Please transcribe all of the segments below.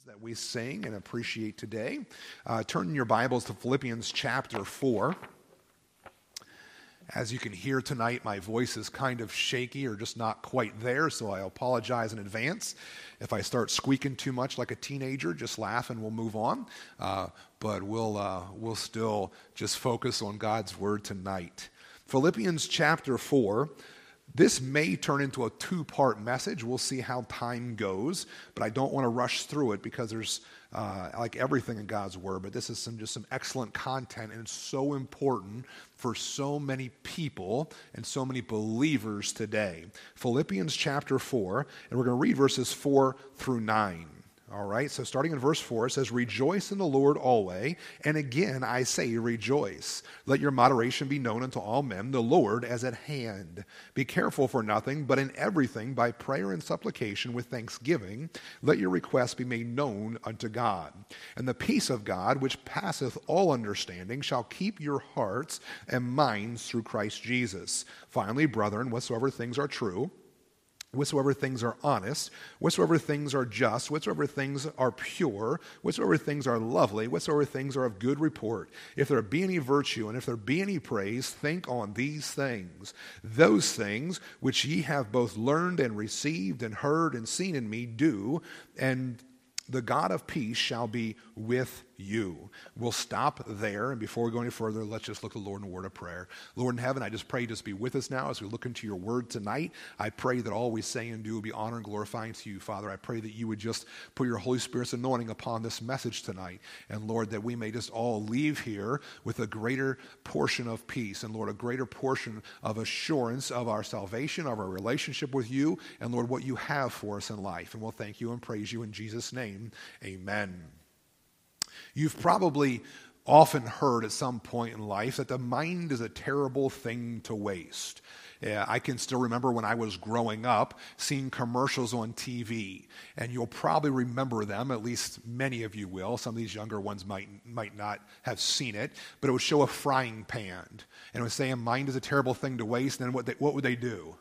that we sing and appreciate today. Turn your Bibles to Philippians chapter 4. As you can hear tonight, my voice is kind of shaky or just not quite there, so I apologize in advance. If I start squeaking too much like a teenager, just laugh and we'll move on. But we'll still just focus on God's Word tonight. Philippians chapter 4. This may turn into a two-part message. We'll see how time goes, but I don't want to rush through it because there's, like everything in God's Word, but this is just some excellent content, and it's so important for so many people and so many believers today. Philippians chapter 4, and we're going to read verses 4 through 9. All right, so starting in verse 4, it says, "Rejoice in the Lord always, and again I say rejoice. Let your moderation be known unto all men, the Lord is at hand. Be careful for nothing, but in everything by prayer and supplication with thanksgiving, let your requests be made known unto God. And the peace of God, which passeth all understanding, shall keep your hearts and minds through Christ Jesus. Finally, brethren, whatsoever things are true, whatsoever things are honest, whatsoever things are just, whatsoever things are pure, whatsoever things are lovely, whatsoever things are of good report. If there be any virtue, and if there be any praise, think on these things. Those things which ye have both learned and received and heard and seen in me, do, and the God of peace shall be with you." We'll stop there, and before we go any further, let's just look to the Lord in a word of prayer. Lord in heaven, I just pray you just be with us now as we look into your word tonight. I pray that all we say and do will be honor and glorifying to you, Father. I pray that you would just put your Holy Spirit's anointing upon this message tonight, and Lord, that we may just all leave here with a greater portion of peace, and Lord, a greater portion of assurance of our salvation, of our relationship with you, and Lord, what you have for us in life. And we'll thank you and praise you in Jesus' name. Amen. You've probably often heard at some point in life that the mind is a terrible thing to waste. I can still remember when I was growing up seeing commercials on TV, and you'll probably remember them, at least many of you will. Some of these younger ones might not have seen it, but it would show a frying pan, and it would say, mind is a terrible thing to waste, and then what would they do?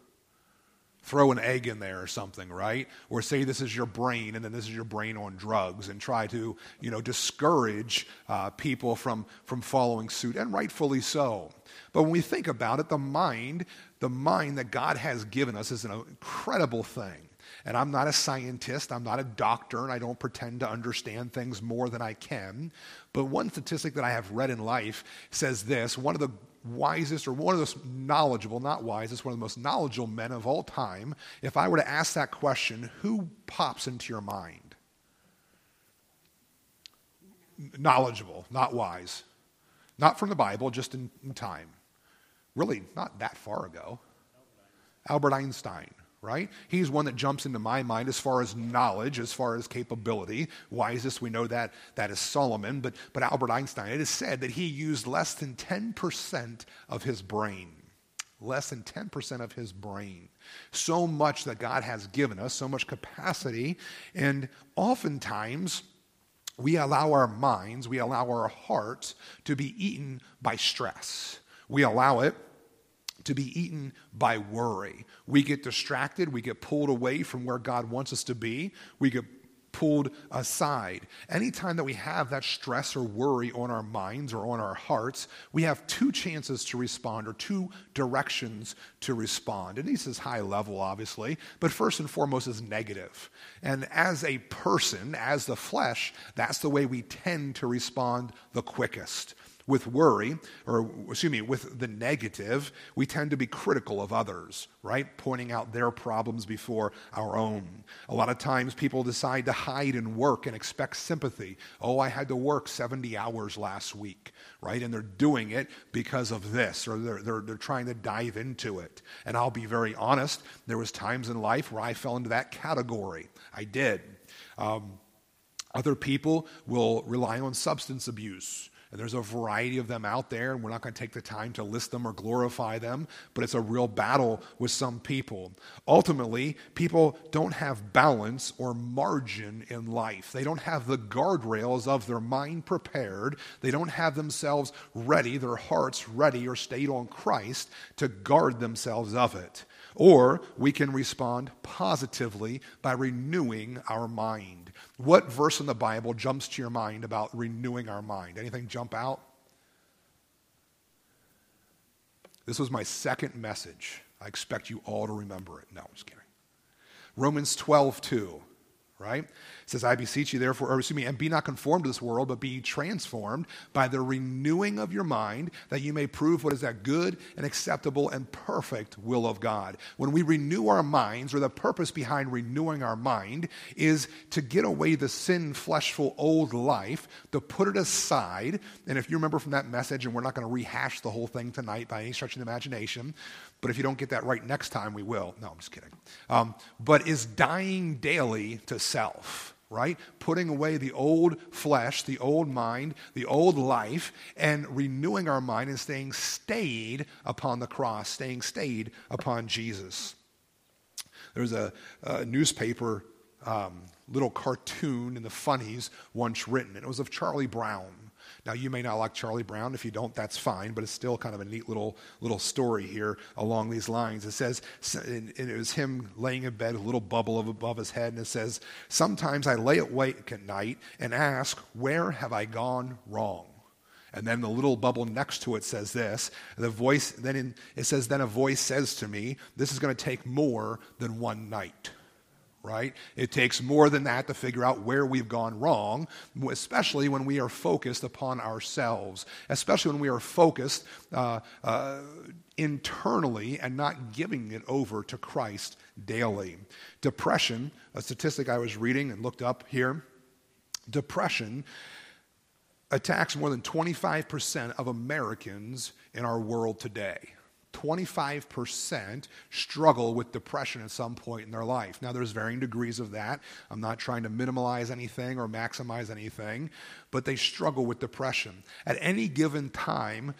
Throw an egg in there or something, right? Or say this is your brain, and then this is your brain on drugs, and try to, discourage people from following suit, and rightfully so. But when we think about it, the mind that God has given us is an incredible thing. And I'm not a scientist, I'm not a doctor, and I don't pretend to understand things more than I can. But one statistic that I have read in life says this: one of the wisest, or one of the most knowledgeable, not wisest, one of the most knowledgeable men of all time, if I were to ask that question, who pops into your mind? Knowledgeable, not wise. Not from the Bible, just in time. Really, not that far ago. Albert Einstein, right? He's one that jumps into my mind as far as knowledge, as far as capability. Wisest, we know that is Solomon, but Albert Einstein, it is said that he used less than 10% of his brain. Less than 10% of his brain. So much that God has given us, so much capacity, and oftentimes we allow our minds, we allow our hearts to be eaten by stress. We allow it to be eaten by worry. We get distracted. We get pulled away from where God wants us to be. We get pulled aside. Anytime that we have that stress or worry on our minds or on our hearts, we have two chances to respond, or two directions to respond. And this is high level, obviously, but first and foremost is negative. And as a person, as the flesh, that's the way we tend to respond the quickest. With worry, with the negative, we tend to be critical of others, right? Pointing out their problems before our own. A lot of times people decide to hide and work and expect sympathy. Oh, I had to work 70 hours last week, right? And they're doing it because of this, or they're trying to dive into it. And I'll be very honest, there was times in life where I fell into that category. I did. Other people will rely on substance abuse. And there's a variety of them out there, and we're not going to take the time to list them or glorify them, but it's a real battle with some people. Ultimately, people don't have balance or margin in life. They don't have the guardrails of their mind prepared. They don't have themselves ready, their hearts ready or stayed on Christ to guard themselves of it. Or we can respond positively by renewing our mind. What verse in the Bible jumps to your mind about renewing our mind? Anything jump out? This was my second message. I expect you all to remember it. No, I'm just kidding. Romans 12:2. Right? It says, I beseech you therefore, and be not conformed to this world, but be transformed by the renewing of your mind, that you may prove what is that good and acceptable and perfect will of God. When we renew our minds, or the purpose behind renewing our mind is to get away the sin, fleshful old life, to put it aside. And if you remember from that message, and we're not going to rehash the whole thing tonight by any stretch of the imagination, but if you don't get that right next time, we will. No, I'm just kidding. But is dying daily to self, right? Putting away the old flesh, the old mind, the old life, and renewing our mind and staying stayed upon the cross, staying stayed upon Jesus. There's a newspaper little cartoon in the funnies once written, and it was of Charlie Brown. Now, you may not like Charlie Brown. If you don't, that's fine, but it's still kind of a neat little story here along these lines. It says, and it was him laying in bed, a little bubble above his head, and it says, sometimes I lay awake at night and ask, where have I gone wrong? And then the little bubble next to it says this, the voice, it says, then a voice says to me, this is going to take more than one night. Right? It takes more than that to figure out where we've gone wrong, especially when we are focused upon ourselves, especially when we are focused internally and not giving it over to Christ daily. Depression, a statistic I was reading and looked up here, depression attacks more than 25% of Americans in our world today. 25% struggle with depression at some point in their life. Now, there's varying degrees of that. I'm not trying to minimize anything or maximize anything, but they struggle with depression. At any given time,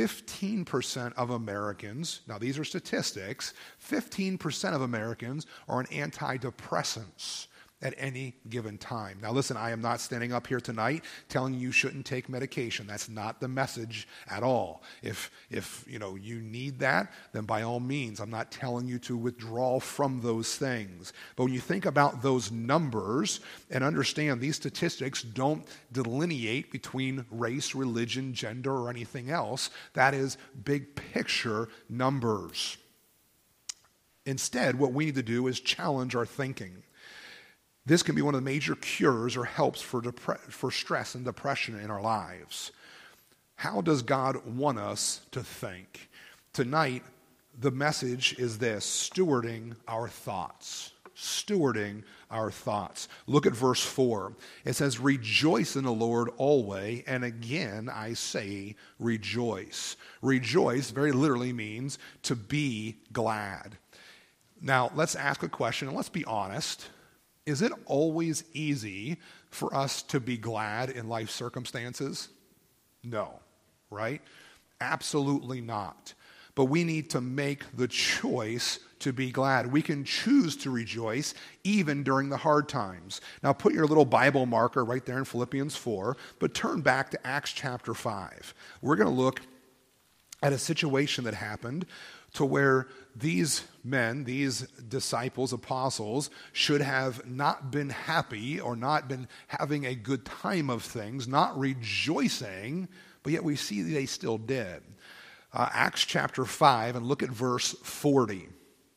15% of Americans, now these are statistics, 15% of Americans are on antidepressants at any given time. Now listen, I am not standing up here tonight telling you shouldn't take medication. That's not the message at all. If you need that, then by all means, I'm not telling you to withdraw from those things. But when you think about those numbers and understand these statistics don't delineate between race, religion, gender, or anything else, that is big picture numbers. Instead, what we need to do is challenge our thinking. This can be one of the major cures or helps for stress and depression in our lives. How does God want us to think? Tonight, the message is this: stewarding our thoughts. Stewarding our thoughts. Look at verse 4. It says, rejoice in the Lord always, and again I say rejoice. Rejoice very literally means to be glad. Now, let's ask a question, and let's be honest. Is it always easy for us to be glad in life circumstances? No, right? Absolutely not. But we need to make the choice to be glad. We can choose to rejoice even during the hard times. Now put your little Bible marker right there in Philippians 4, but turn back to Acts chapter 5. We're going to look at a situation that happened to where these men, these disciples, apostles, should have not been happy or not been having a good time of things, not rejoicing, but yet we see they still did. Acts chapter 5, and look at verse 40. It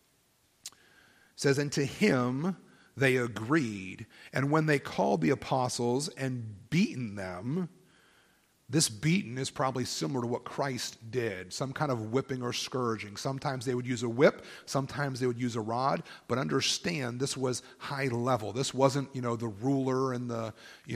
says, and to him they agreed, and when they called the apostles and beaten them. This beaten is probably similar to what Christ did, some kind of whipping or scourging. Sometimes they would use a whip, sometimes they would use a rod, but understand this was high level. This wasn't, the ruler and the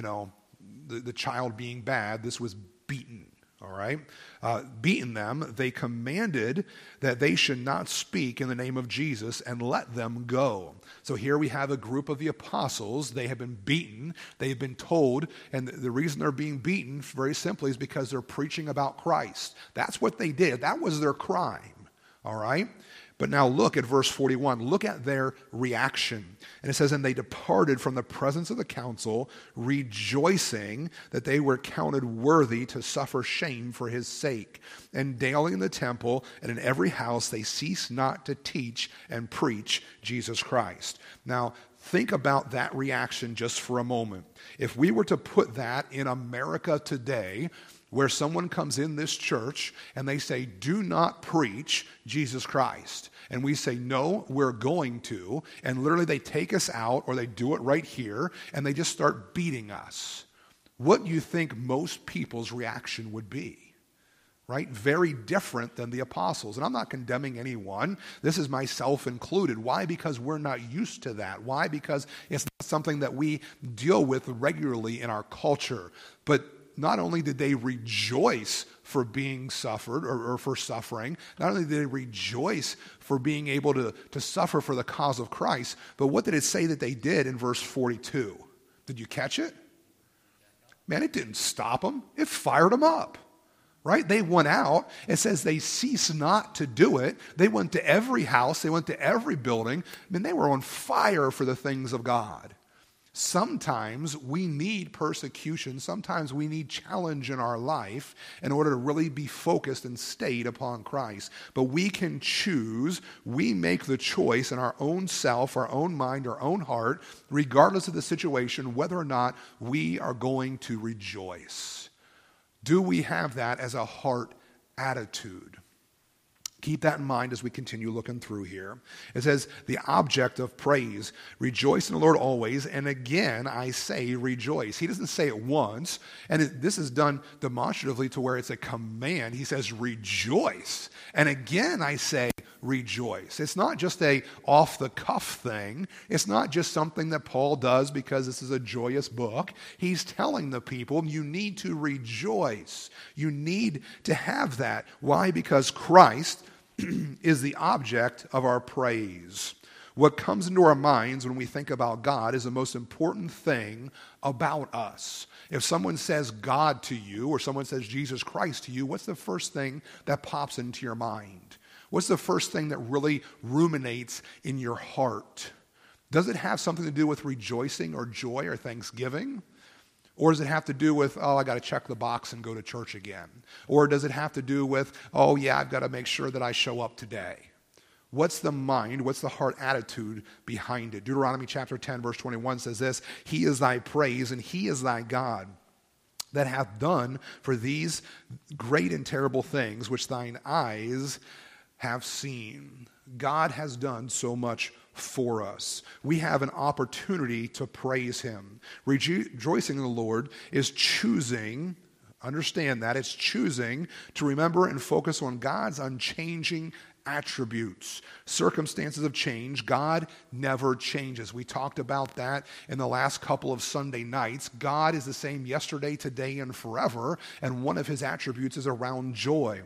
child being bad. This was beaten, all right? Beaten them, they commanded that they should not speak in the name of Jesus and let them go. So here we have a group of the apostles. They have been beaten. They've been told, and the reason they're being beaten, very simply, is because they're preaching about Christ. That's what they did. That was their crime, all right? But now look at verse 41. Look at their reaction. And it says, and they departed from the presence of the council, rejoicing that they were counted worthy to suffer shame for his sake. And daily in the temple and in every house they ceased not to teach and preach Jesus Christ. Now, think about that reaction just for a moment. If we were to put that in America today, where someone comes in this church and they say, do not preach Jesus Christ. And we say, no, we're going to. And literally they take us out, or they do it right here, and they just start beating us. What do you think most people's reaction would be? Right? Very different than the apostles. And I'm not condemning anyone. This is myself included. Why? Because we're not used to that. Why? Because it's not something that we deal with regularly in our culture. But not only did they rejoice for being suffered or for suffering, not only did they rejoice for being able to suffer for the cause of Christ, but what did it say that they did in verse 42? Did you catch it? Man, it didn't stop them. It fired them up. Right? They went out. It says they ceased not to do it. They went to every house. They went to every building. I mean, they were on fire for the things of God. Sometimes we need persecution. Sometimes we need challenge in our life in order to really be focused and stayed upon Christ. But we can choose. We make the choice in our own self, our own mind, our own heart, regardless of the situation, whether or not we are going to rejoice. Do we have that as a heart attitude? Keep that in mind as we continue looking through here. It says, the object of praise, rejoice in the Lord always, and again I say rejoice. He doesn't say it once, and this is done demonstratively to where it's a command. He says rejoice, and again I say rejoice. It's not just a off-the-cuff thing. It's not just something that Paul does because this is a joyous book. He's telling the people, you need to rejoice. You need to have that. Why? Because Christ is the object of our praise. What comes into our minds when we think about God is the most important thing about us. If someone says God to you, or someone says Jesus Christ to you, what's the first thing that pops into your mind? What's the first thing that really ruminates in your heart? Does it have something to do with rejoicing or joy or thanksgiving? Or does it have to do with, I got to check the box and go to church again? Or does it have to do with, I've got to make sure that I show up today? What's the mind, what's the heart attitude behind it? Deuteronomy chapter 10, verse 21 says this, He is thy praise and He is thy God, that hath done for these great and terrible things which thine eyes have seen. God has done so much for us. We have an opportunity to praise Him. Rejoicing in the Lord is choosing, understand that, it's choosing to remember and focus on God's unchanging attributes. Circumstances have changed. God never changes. We talked about that in the last couple of Sunday nights. God is the same yesterday, today, and forever, and one of His attributes is around joy.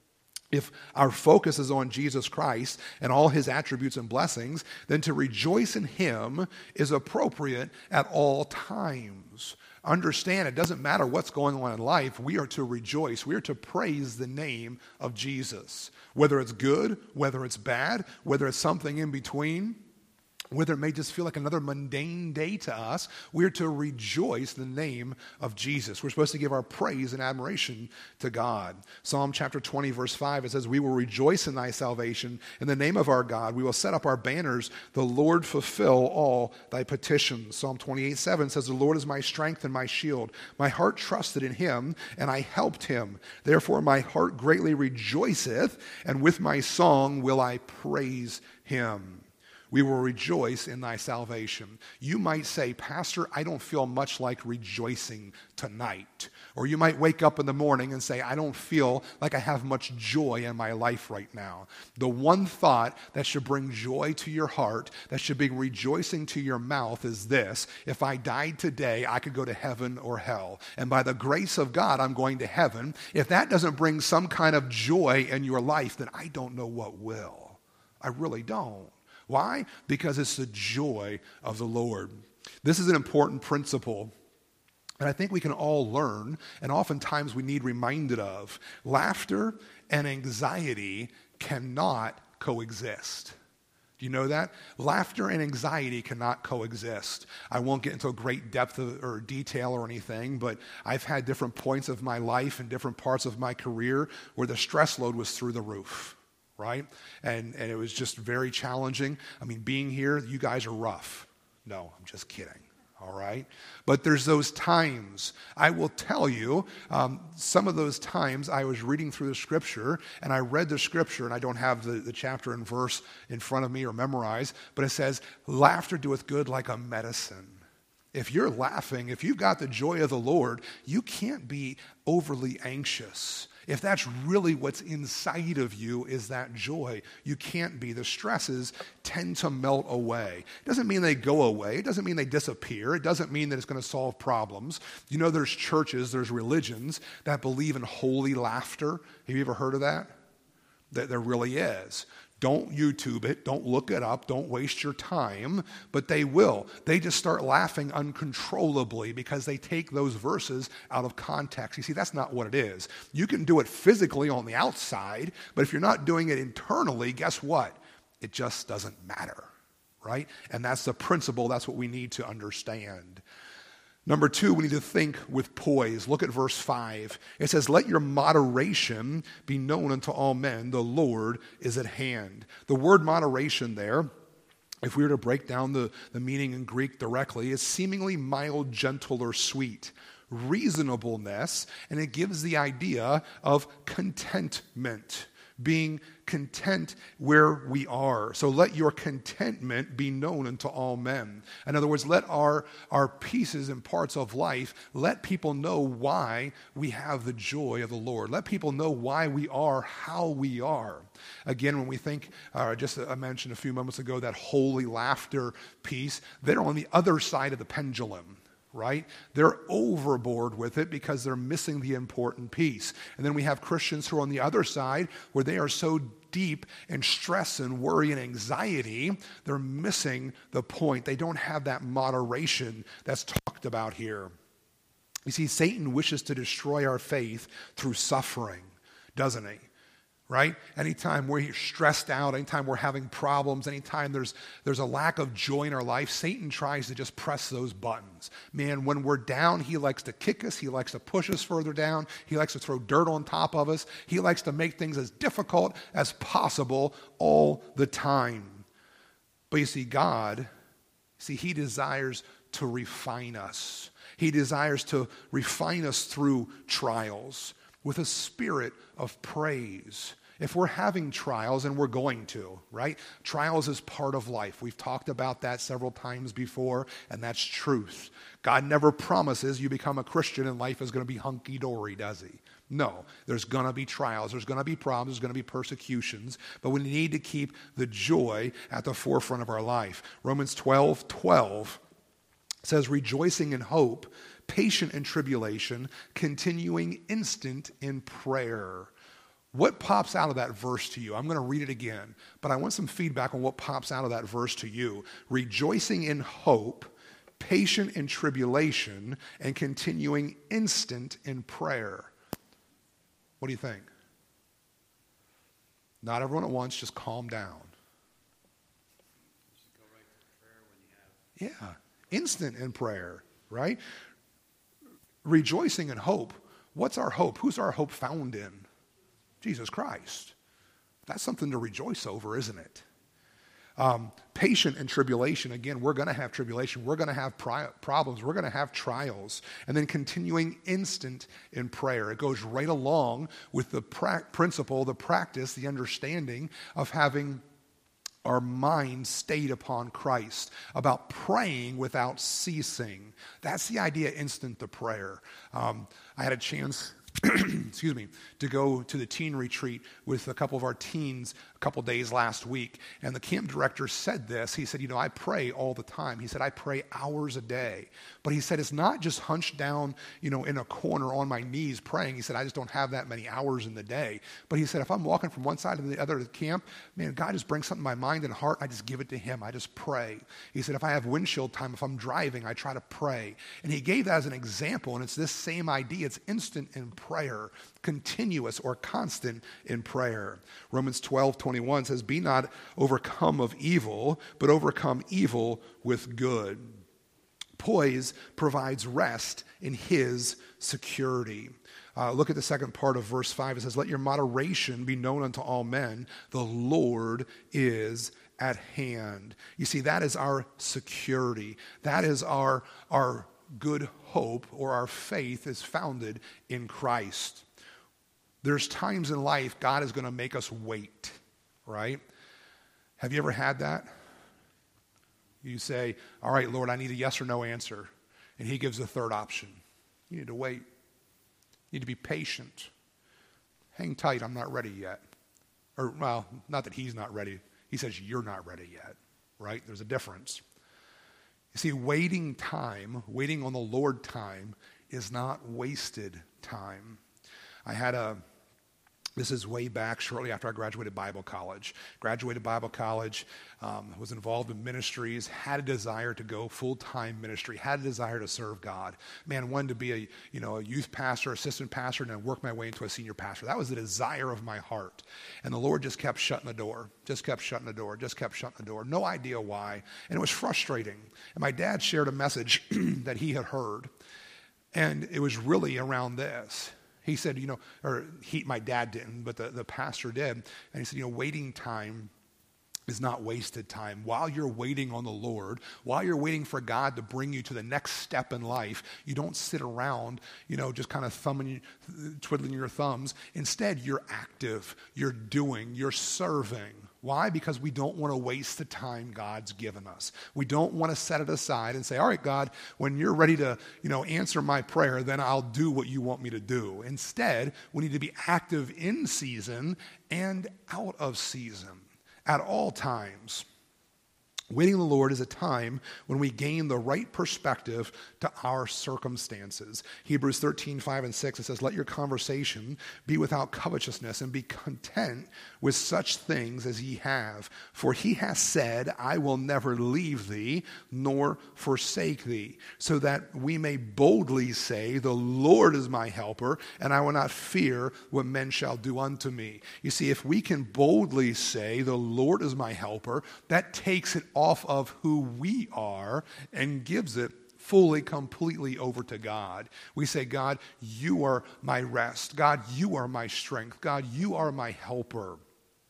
If our focus is on Jesus Christ and all His attributes and blessings, then to rejoice in Him is appropriate at all times. Understand, it doesn't matter what's going on in life. We are to rejoice. We are to praise the name of Jesus. Whether it's good, whether it's bad, whether it's something in between, whether it may just feel like another mundane day to us, we're to rejoice in the name of Jesus. We're supposed to give our praise and admiration to God. Psalm chapter 20, verse 5, it says, we will rejoice in thy salvation. In the name of our God, we will set up our banners. The Lord fulfill all thy petitions. Psalm 28, 7 says, the Lord is my strength and my shield. My heart trusted in Him, and I helped him. Therefore my heart greatly rejoiceth, and with my song will I praise Him. We will rejoice in thy salvation. You might say, Pastor, I don't feel much like rejoicing tonight. Or you might wake up in the morning and say, I don't feel like I have much joy in my life right now. The one thought that should bring joy to your heart, that should bring rejoicing to your mouth is this: if I died today, I could go to heaven or hell. And by the grace of God, I'm going to heaven. If that doesn't bring some kind of joy in your life, then I don't know what will. I really don't. Why? Because it's the joy of the Lord. This is an important principle, and I think we can all learn, and oftentimes we need reminded of. Laughter and anxiety cannot coexist. Do you know that? Laughter and anxiety cannot coexist. I won't get into a great depth or detail or anything, but I've had different points of my life and different parts of my career where the stress load was through the roof, right? And it was just very challenging. I mean, being here, you guys are rough. No, I'm just kidding. All right? But there's those times. I will tell you, some of those times I was reading through the scripture, and I read the scripture, and I don't have the chapter and verse in front of me or memorized, but it says, laughter doeth good like a medicine. If you're laughing, if you've got the joy of the Lord, you can't be overly anxious. If that's really what's inside of you is that joy, you can't be. The stresses tend to melt away. It doesn't mean they go away. It doesn't mean they disappear. It doesn't mean that it's going to solve problems. You know, there's churches, there's religions that believe in holy laughter. Have you ever heard of that? There really is. Don't YouTube it. Don't look it up. Don't waste your time. But they will. They just start laughing uncontrollably because they take those verses out of context. You see, that's not what it is. You can do it physically on the outside, but if you're not doing it internally, guess what? It just doesn't matter, right? And that's the principle. That's what we need to understand. Number 2, we need to think with poise. Look at verse 5. It says, let your moderation be known unto all men. The Lord is at hand. The word moderation there, if we were to break down the meaning in Greek directly, is seemingly mild, gentle, or sweet. Reasonableness, and it gives the idea of contentment. Being content where we are. So let your contentment be known unto all men. In other words, let our pieces and parts of life, let people know why we have the joy of the Lord. Let people know why we are how we are. Again, when we think, I mentioned a few moments ago, that holy laughter piece, they're on the other side of the pendulum. Right? They're overboard with it because they're missing the important piece. And then we have Christians who are on the other side where they are so deep in stress and worry and anxiety, they're missing the point. They don't have that moderation that's talked about here. You see, Satan wishes to destroy our faith through suffering, doesn't he? Right? Anytime we're stressed out, anytime we're having problems, anytime there's a lack of joy in our life, Satan tries to just press those buttons. Man, when we're down, he likes to kick us. He likes to push us further down. He likes to throw dirt on top of us. He likes to make things as difficult as possible all the time. But you see, God, he desires to refine us. He desires to refine us through trials with a spirit of praise. If we're having trials, and we're going to, right? Trials is part of life. We've talked about that several times before, and that's truth. God never promises you become a Christian and life is going to be hunky-dory, does he? No, there's going to be trials, there's going to be problems, there's going to be persecutions, but we need to keep the joy at the forefront of our life. Romans 12:12 says, rejoicing in hope, patient in tribulation, continuing instant in prayer. What pops out of that verse to you? I'm going to read it again, but I want some feedback on what pops out of that verse to you. Rejoicing in hope, patient in tribulation, and continuing instant in prayer. What do you think? Not everyone at once, just calm down. Just go right to prayer when you have. Yeah, instant in prayer, right? Rejoicing in hope. What's our hope? Who's our hope found in? Jesus Christ. That's something to rejoice over, isn't it? Patient in tribulation. Again, we're going to have tribulation. We're going to have problems. We're going to have trials. And then continuing instant in prayer. It goes right along with the principle, the practice, the understanding of having our mind stayed upon Christ, about praying without ceasing. That's the idea, instant to prayer. I had a chance to go to the teen retreat with a couple of our teens a couple days last week. And the camp director said this. He said, I pray all the time. He said, I pray hours a day. But he said, it's not just hunched down, in a corner on my knees praying. He said, I just don't have that many hours in the day. But he said, if I'm walking from one side to the other of the camp, man, God just brings something to my mind and heart. I just give it to him. I just pray. He said, if I have windshield time, if I'm driving, I try to pray. And he gave that as an example. And it's this same idea. It's instant in prayer. prayer, continuous or constant in prayer. Romans 12:21 says, be not overcome of evil, but overcome evil with good. Poise provides rest in his security. Look at the second part of verse 5. It says, let your moderation be known unto all men. The Lord is at hand. You see, that is our security. That is our good hope, or our faith is founded in Christ. There's times in life God is going to make us wait, right? Have you ever had that? You say, all right, Lord, I need a yes or no answer. And he gives the third option. You need to wait. You need to be patient. Hang tight, I'm not ready yet. Or, well, not that he's not ready. He says you're not ready yet, right? There's a difference. You see, waiting on the Lord time is not wasted time. This is way back shortly after I graduated Bible college. Was involved in ministries, had a desire to go full-time ministry, had a desire to serve God. Man, wanted to be a youth pastor, assistant pastor, and then work my way into a senior pastor. That was the desire of my heart. And the Lord just kept shutting the door. No idea why. And it was frustrating. And my dad shared a message that he had heard. And it was really around this. He said, my dad didn't, but the pastor did. And he said, waiting time is not wasted time. While you're waiting on the Lord, while you're waiting for God to bring you to the next step in life, you don't sit around, just kind of twiddling your thumbs. Instead, you're active, you're doing, you're serving. Why? Because we don't want to waste the time God's given us. We don't want to set it aside and say, all right, God, when you're ready to, answer my prayer, then I'll do what you want me to do. Instead, we need to be active in season and out of season at all times. Waiting on the Lord is a time when we gain the right perspective to our circumstances. Hebrews 13:5-6, it says, let your conversation be without covetousness, and be content with such things as ye have. For he hath said, I will never leave thee, nor forsake thee, so that we may boldly say, the Lord is my helper, and I will not fear what men shall do unto me. You see, if we can boldly say, the Lord is my helper, that takes it off of who we are and gives it fully, completely over to God. We say, God, you are my rest. God, you are my strength. God, you are my helper.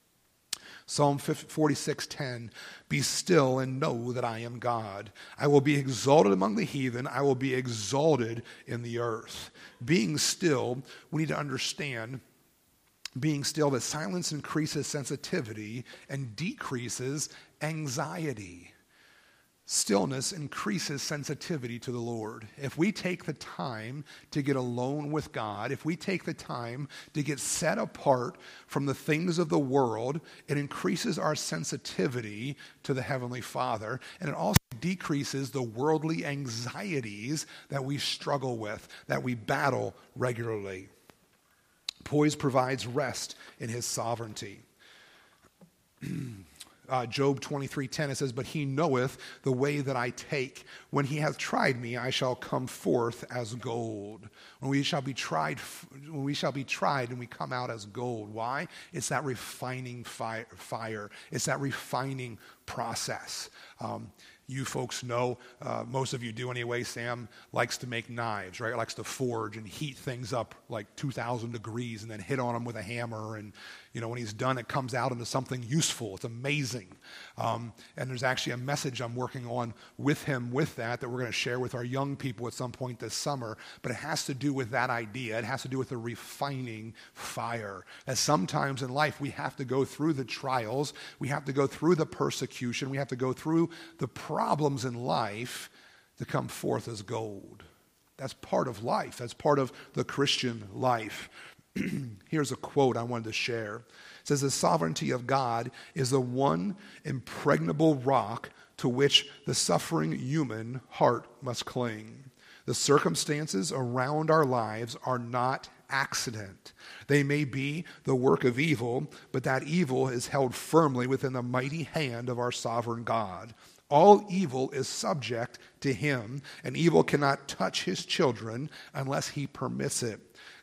Psalm 46:10, be still and know that I am God. I will be exalted among the heathen. I will be exalted in the earth. Being still, we need to understand being still, that silence increases sensitivity and decreases anxiety. Stillness increases sensitivity to the Lord. If we take the time to get alone with God, if we take the time to get set apart from the things of the world, it increases our sensitivity to the Heavenly Father, and it also decreases the worldly anxieties that we struggle with, that we battle regularly. Poise provides rest in his sovereignty. Job 23:10, it says, but he knoweth the way that I take. When he hath tried me, I shall come forth as gold. When we shall be tried and we come out as gold. Why? It's that refining fire. It's that refining process. You folks know, most of you do anyway, Sam likes to make knives, right? Likes to forge and heat things up like 2,000 degrees and then hit on them with a hammer. And, when he's done, it comes out into something useful. It's amazing. And there's actually a message I'm working on with him with that we're going to share with our young people at some point this summer. But it has to do with that idea. It has to do with the refining fire. That sometimes in life we have to go through the trials. We have to go through the persecution. We have to go through the problems in life to come forth as gold. That's part of life. That's part of the Christian life. Here's a quote I wanted to share. It says, the sovereignty of God is the one impregnable rock to which the suffering human heart must cling. The circumstances around our lives are not accident. They may be the work of evil, but that evil is held firmly within the mighty hand of our sovereign God. All evil is subject to him, and evil cannot touch his children unless he permits it.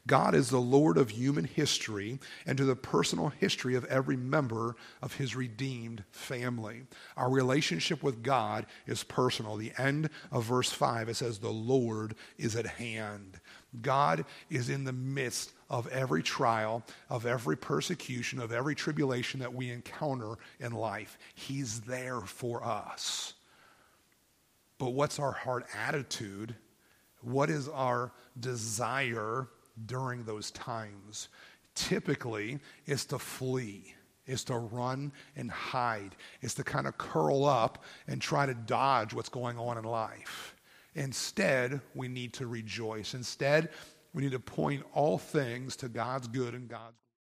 God is the Lord of human history and to the personal history of every member of his redeemed family. Our relationship with God is personal. The end of verse 5, it says, the Lord is at hand. God is in the midst of every trial, of every persecution, of every tribulation that we encounter in life. He's there for us. But what's our heart attitude? What is our desire during those times? Typically, it's to flee. It's to run and hide. It's to kind of curl up and try to dodge what's going on in life. Instead, we need to rejoice. Instead, we need to point all things to God's good and God's